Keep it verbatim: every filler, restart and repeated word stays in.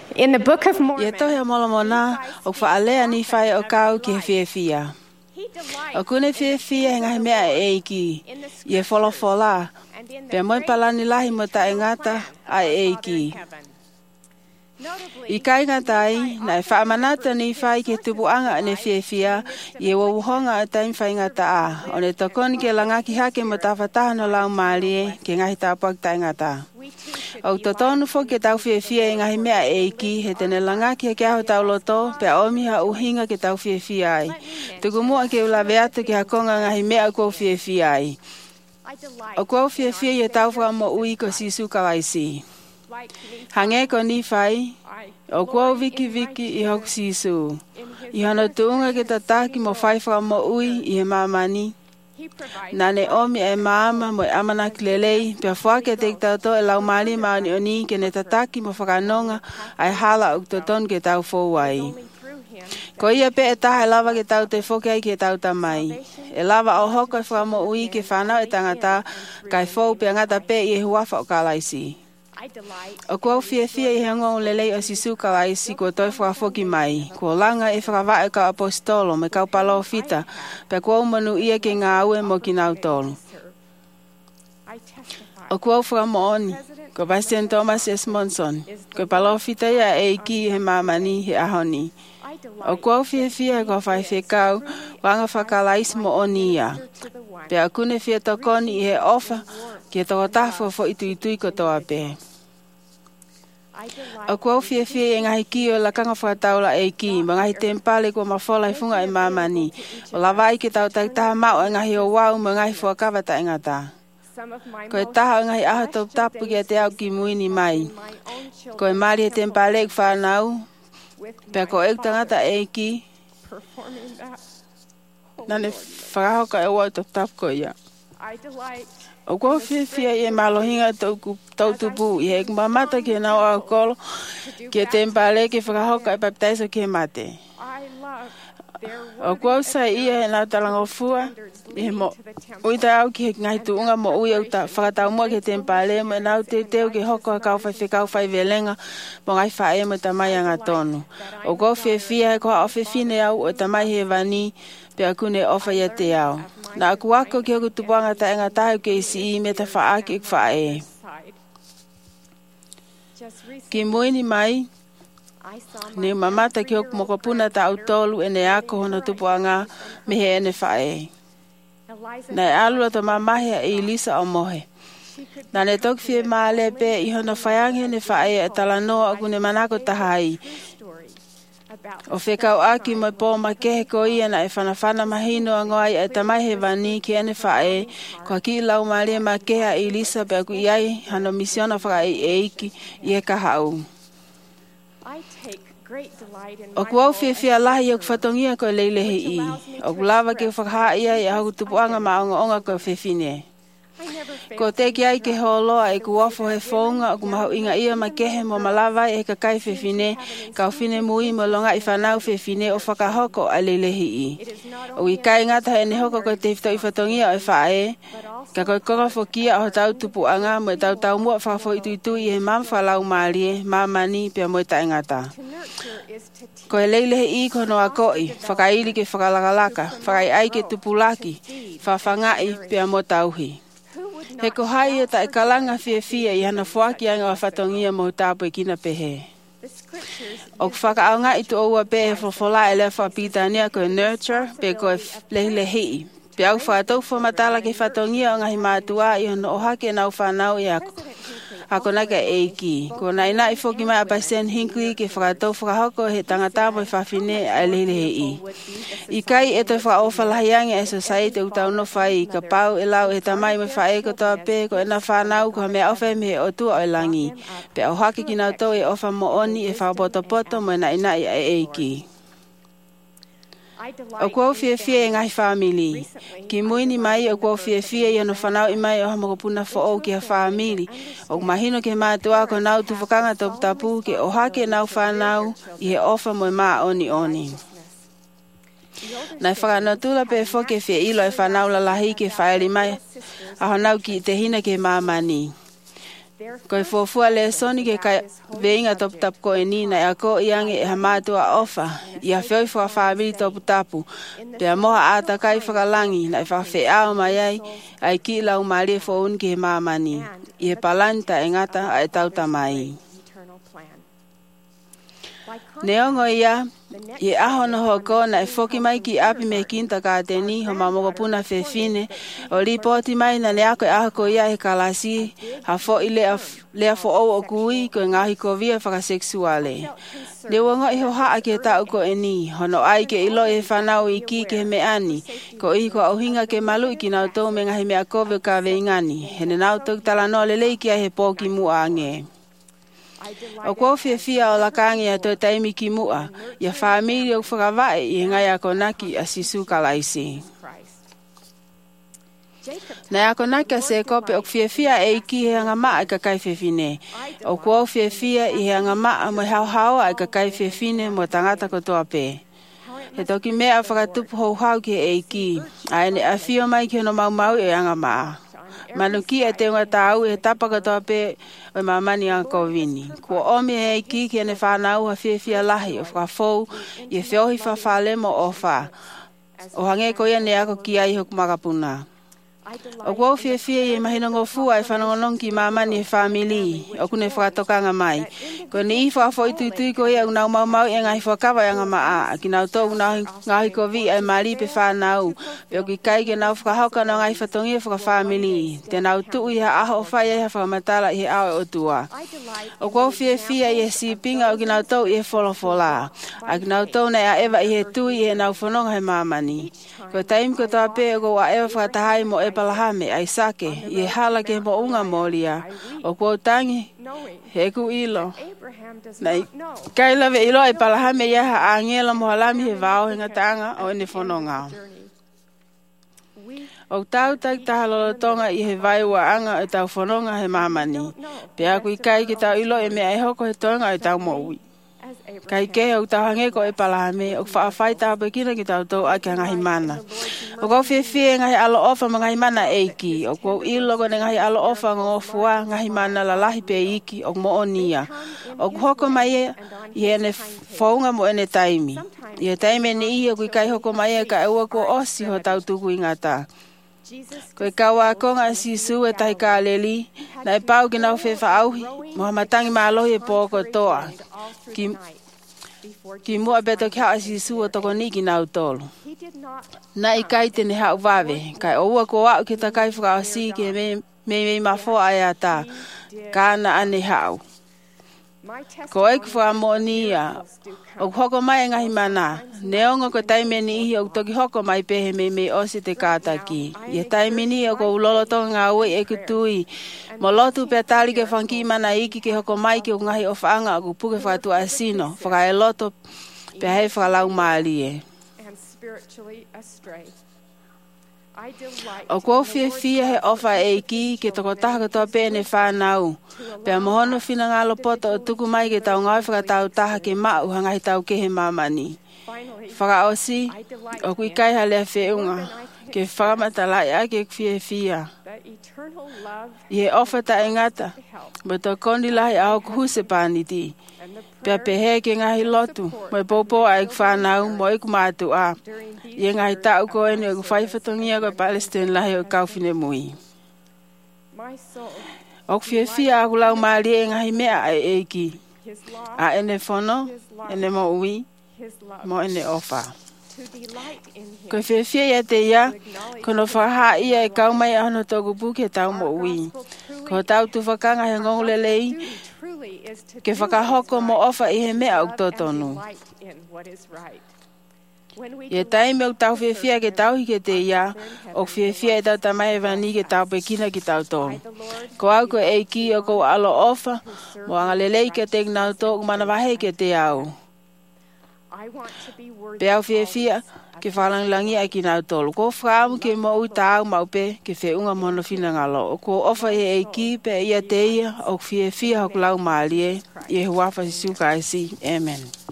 In the Book of Ia Mormon, tohe mola mona o whaalea ni whai o kau ki he whiawhia. he delights O kune whiawhia he ngahi mea e iki. in the Ia wholofola. and in Pea the moi great palani lahi mo ta eternal engata plan of ai our e Father in iki. heaven. Notably, I kai ngatai, na e whaamanata ni whai ke tupuanga ane whiawhia, i e wauhonga a taim whai ngata a. O ne tokoni ke langaki hake mo ta whataha no lau maalie, ke ngahi tāpuak tai ngata. we too should O be to tonu like fo ke tau whiawhia i ngahi mea e iki, he tene langaki ke aho tau loto, pe omiha uhinga ke tau whiawhia ai. Tuku mua ke ulawe atu ke hakonga ngahi mea kua whiawhia ai. I delight O kua in whiawhia i e tau wha mo ui ko sisu kawaisi. like me. Hange ko ni whai, I o kua glory viki in viki my i hoku Jesus, sisu. in his I hana tuunga ke tataki mo whai wha mo ui i he mamani. He provides Nā ne light omi e maama mo e amana kilelei, pia whake te tauto e lau maali maani o ni ke ne tataki mo whakanonga ai hala uk toton ke tau fōwai. only through him. Ko ia pe e taha e lava ke tau te whoke ai ke tau tamai. E lava o hoko e whamo ui ke whanau e tangata, kai fōu pe ngata pe i e huafa o kalaisi. I delight O kua fia fia i hango o lelei o sisu kalaisi ko toi whakafoki mai. Ko langa e whakawa e ka apostolo me kau palo fita, pe kua umanu ia ke ngā aue mo ki nau tolu. I testify O kua whakamooni, ko Bastian Thomas S. Monson, ko palo fita ia e iki he mamani he ahoni. I delight O kua fia fia ko whai whikau, wanga whakalais mo oni ia. to the one Pe a kune fia tokoni i he ofa, ki e toko tafo fo itu itui ko toa pe. I delight O kua fia fia e ngahi ki o la kanga whakataula e ki, ma ngahi tempale ko mawhola i funga e mamani. O la vai ke tau tak taha mau e ngahi o wau ma ngahi whakawata e ngata. some of my Ko e most taha o ngahi aha top precious tapu ki a te au ki muini mai. in my own children Ko e mari e tempale e whanau, with pe ko my e tangata father e ki, performing that. Oh, nane Lord, whakahoka e wau top tapu ko ia. I delight O kua fia fia i e malohinga tau tupu i he kumamata ke nau au kolo, ke tempale ke whakahoka e baptaiso ke mate. I love their O kua usa ia he nau talango fua, i he mo ui ta au ki he ngai tuunga mo ui au ta whakatau mua ke tempale mo e nau te teo ke hoko a kau whai whikau whai velenga mo ngai whae mo tamai anga tonu. O kua fia fia e koha ofe fine au o tamai he vani pe akune ofa ia te au. Na aku wako ki hoku tupanga ta enga tahu ke isi i me ta whaaki ik whae. side. Just recently, Ki muini mai, I saw my ne mamata ki hoku mokopuna ta autolu e ne ako hono tupuanga me he ene whae. Eliza Na e alua to mamahia e Elisa o mohe. she could Na ne toki fie maale pe i hono whaiange ne whae e talanoa aku ne manako tahai. true story about O whekau aki mo pō ma kehe ko ia na e whanawhana mahino a ngoai e tamai he vani ki ene whae. Ko ki lau maale ma kehe a Elisa pe aku iai hano misiona whakai e iki i e kahau. I take great delight in O my kuau role fia as fia lahi o whatongia ko leilehe i. O kulawa ke whakaha ia i ahu tupuanga ma onga onga ko whiwhine. I never fail Ko te ki ai ke holoa e kuofo he whaunga o kumahau inga ia ma kehe mo malawa e ka kai whiwhine. Ka whine mui mo longa i whanau whiwhine o whakahoko a leilehe i. it is not O i kai ngata e ne hoko ko te whito i whatongia o e whae. but also Ka koe konga whokia o tau tupuanga mo e tau tau mua whakafo itu itu i he mamwhalau maalie, mamani pia mo e tae ngata. to nurture is to teach. Ko e leilehe i kono a koi, whakaili ke whakalakalaka, whakai ai ke tupulaki, whawhangai pia mo tauhi. Who would He not ko hai e tae kalanga fia fia i hana whuaki anga o whatongia mo tāpu e kina pehe. the scriptures O whakaonga i tu oua pehe whawhola e le whapitania ko e nurture, pe ko e leilehe i. Pe au whātou whamatala ke whatongia o ngahi mātua i hana o hake nau whanau i ako. Ako naka e ki. Ko nai na i whoki mai a Bastian Hinckley ke whakatou whakahoko he tangata mo i whawhine a leilehe i. I kai e toi whaofa lahiange e society u tau no whai ka pau e lau e tamai mo whae ko toa pe ko e na whanau ko mea ofa me o tua o e langi. Pe au hake ki nau tau e ofa mo oni e whaopoto poto mo e na ina i a e ki. I delight O kua in fie fie e ngahi whamili. Ki muini mai o kua fie fie i ano whanau i mai o hamakopuna whaou ki ha whamili. O mahino ke mātua ko nau tu whakanga topu tapu ke o hake nau whanau i he ofa mo e maa oni oni. Nai whakanatula pe whoke fie ilo e whanau la lahi ke whaeri mai a honau ki te hina ke mamani. Ko e fofua le soni ke kai veinga top tap ko e nina e ako iange e hamatua ofa. Ia feoi fwa whaamiri topu tapu. Pea moha ata kai whakalangi na e whawhe ao mai ai ai ki lau maari e fōun ki he maamani. I he palanta e ngata a e tauta mai. Neongo ia, i aho no hoko na e foki mai ki api me kinta ka teni ho mamoko puna whewhine o ripoti mai na neako e aho ko ia he kalasi ha fo i lea, lea fo o o kui ko e ngahi ko via whakaseksuale. Le wanga iho haa ke tau ko e ni, hono ai ke ilo e whanau i ki ke me ani, ko i ko auhinga ke malu i ki nau tau me ngahi mea kowe ka veingani, hene nau tau tala no lelei ki a he pōki mua ange. O kua fia fia o lakangi a toi taimi ki mua, ia whaamiri o whakawai i ngai a konaki a sisu kalaisi. Na a konaki a se kope o fia fia e iki he anga maa i kakai whiwhine. O kua fia fia i he anga maa mo hau hau a i kakai whiwhine mo tangata kotoa pē. He toki mea whakatupu hou hau ki e iki, a ene a fio mai ki hono mau mau e anga maa. Manuki e te unga tau e tapa katoa pē o mamani a kovini. Kua omi e iki ki ene whanau ha fia fia lahi o whakafou i e whiohi whawhale mo o wha. O hange ko ia ne ako ki ai hoku makapuna. O kua fia fia i e mahina ngofua e whanongonong ki mamani e whamili o kune whakatokanga mai. Ko ni i whakafo i tuitui ko ia unau mau mau e ngahi whakawa e anga maa. Ki nau tō unau ngahi ko vi ai mari pe whanau. Pe o ki kai ke nau whakahauka no ngahi whatongi e whakawhamili. Te nau tuu i ha aho o whai e ha whakamatala i he awe o tua. O kua fia fia i e sipinga o ki nau tō i e wholofola. A ki nau tō nei a ewa i he tui i he nau whanonga he mamani. Ko taim ko toa pē o ko a ewa whakatahai mo e palahame ai sake i e hala ke mo unga molia. O kua tangi he ku ilo. Nei kai lawe ilo ai palahame ia ha angela mo halami he vao he ngatanga o ene whanonga. O tau tak tahalolo tonga i he vai wa anga e tau whanonga he mamani. Pea kui kai ki tau ilo e mea e hoko he tonga e tau mo ui. Kai ke o tau hange ko e palahame o whaafai tau pekina ki tau tau ake ngahi mana. O kau whiwhie ngahi alo ofa ma ngahi mana eiki. O kau ilo ko ne ngahi alo ofa ngofua ngahi mana lalahi pe iki o mo onia. O hoko mai e i ene whaunga mo ene taimi. I e taimi ni i o kui kai hoko mai e ka eua ko osi ho tau tuku ingata. Ko e kaua konga sisu e tahi ka leli, na e pau ki nau whewha auhi, moha matangi maalohi e pōko toa. Ki, ki mua beto ki hao sisu o toko ni ki nau tolu. Na i kai tene hao wawe, kai o ua ko au ki ta kai whaka o si ki me me me mafo ai ata, ka ana ane hao. Ko e kufua mo ni ia, o hoko mai ngahi mana, neongo ko taime ni ihi o toki hoko mai pehe me me osi te kātaki. Ia taime ni o ko ulolo tonga ngā ui e kutui, mo lotu pe tali ke whanki mana iki ke hoko mai ki o ngahi o whaanga o puke whakatu asino, whaka e loto pe hei whakalau maali e. O kua fia fia he ofa e iki ke toko taha katoa pēne whanau. Pea mohono whina ngalo poto o tuku mai ke tau ngau whakatau taha ke mau hangahi tau ke he mamani. Whaka osi, o kui kai halea whiunga, ke whakamatala e ake fia fia. I he ofa ta e ngata, mo tō kondi lahi a hoku huse pāniti. Pea pehe ke ngahi lotu, mo e popo a ik whanau, mo iku mātu a. I ngahi tau ko ene o whaifatongia ko Palestine lahi o kauwhine mui. O fia fia aku lau maari e ngahi mea e eiki. A ene whono, ene mo ui, mo ene ofa. Ko fia fia ia te ia, kono whaha ia e kaumai ano tōku puke tau mo ui. Ko tau tu whakanga he ngongolelei, ke whakahoko mo ofa i he mea o tōtonu. Ia taime o tau whiwhia ke tau hike te ia, o whiwhia e tau tamai e wani ke tau pekina ki tau tō. Ko au ko e ki o ko alo ofa, mo anga lelei ke te nau tō kumana wahe ke te au. Pe au whiwhia ke whalanglangi ai ki nau tōlu. Ko whaamu ke mo ui tāu maupe ke whiunga mono whina ngalo. O ko ofa e e ki pe ia te ia o whiwhia hoku lau maali e, i e huafa si suka e si. Amen.